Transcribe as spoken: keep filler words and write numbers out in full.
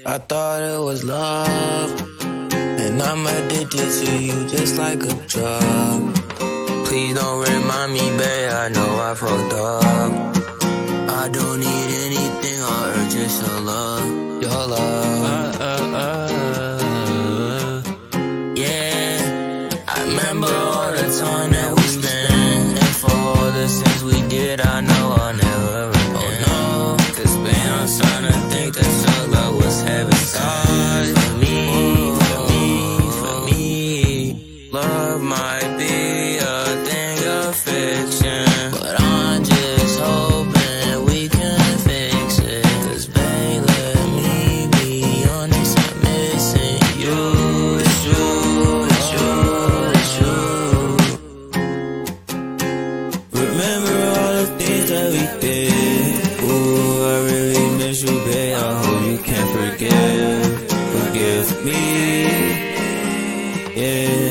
I thought it was love, and I'm addicted to you just like a drug. Please don't remind me, babe, I know I fucked up. I don't need anything on earth, just your love, your love. Uh, uh, uh, yeah, I remember all the time that we spent, and for all the sins we did, I know I'll never repent. Oh no, cause babe, I'm starting to think that your love was heaven sent for me, for me, for me. Love might be a thing of fiction, but I'm just hoping we can fix it. Cause babe, let me be honest, I'm missing you. It's you, it's you, it's you. Remember all the things that we did. Ooh, I really miss you, babe. I hope you can forgive, forgive me. Yeah.